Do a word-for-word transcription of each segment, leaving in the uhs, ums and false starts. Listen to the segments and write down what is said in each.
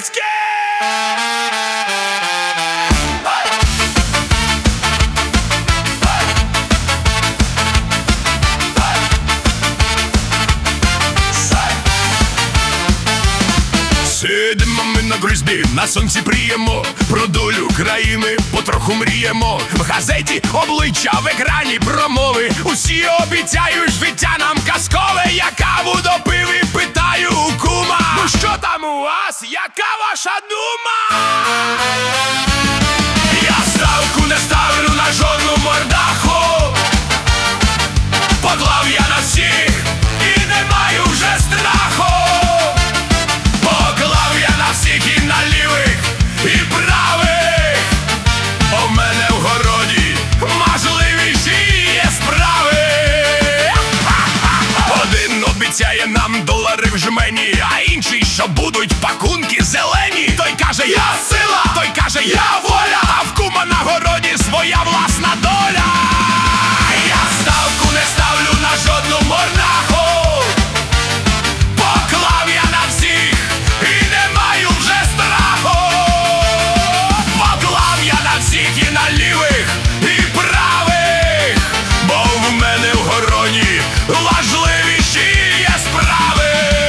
Куницький! Сидимо ми на гризбі, на сонці пріємо, про долю країни потроху мріємо. В газеті обличчя, в екрані промови, усі обіцяють життя нам казкове. Я каву допив і питаю у кума: ну що там у вас, яка ваша дума? Я ставку не ставлю на жодну мордаху, поклав я на всіх і не маю вже страху. Поклав я на всіх, і на лівих, і правих. У мене в городі можливіші є справи. Один обіцяє нам долари в жмені, а інший, що будуть пакунки зелені. Той каже: я сила, той каже: я воля, а в кума на городі своя власна доля. Я ставку не ставлю на жодну мордаху, поклав я на всіх і не маю вже страху. Поклав я на всіх, і на лівих, і правих, бо в мене в городі важливіші є справи.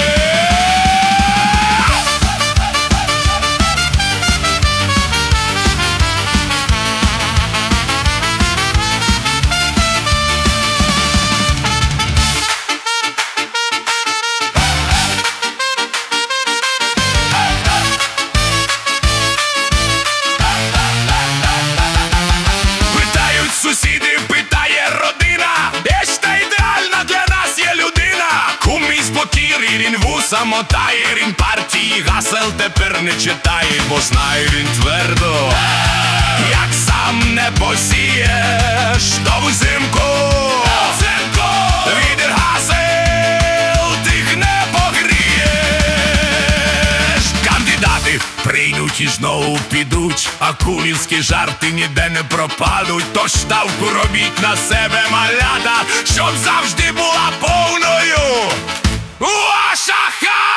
Питають сусіди, питає родина: де ж та ідеальна для нас є людина? Кум мій спокійний, він вуса мотає, він партії гасел тепер не читає, бо знає він твердо: як сам не посієш, то взимку вітер гасел тих не погрієш. Кандидати прийдуть і знову підуть, а кумівські жарти ніде не пропадуть. Тож ставку робіть на себе, малята, щоб завжди була повною ваша хата.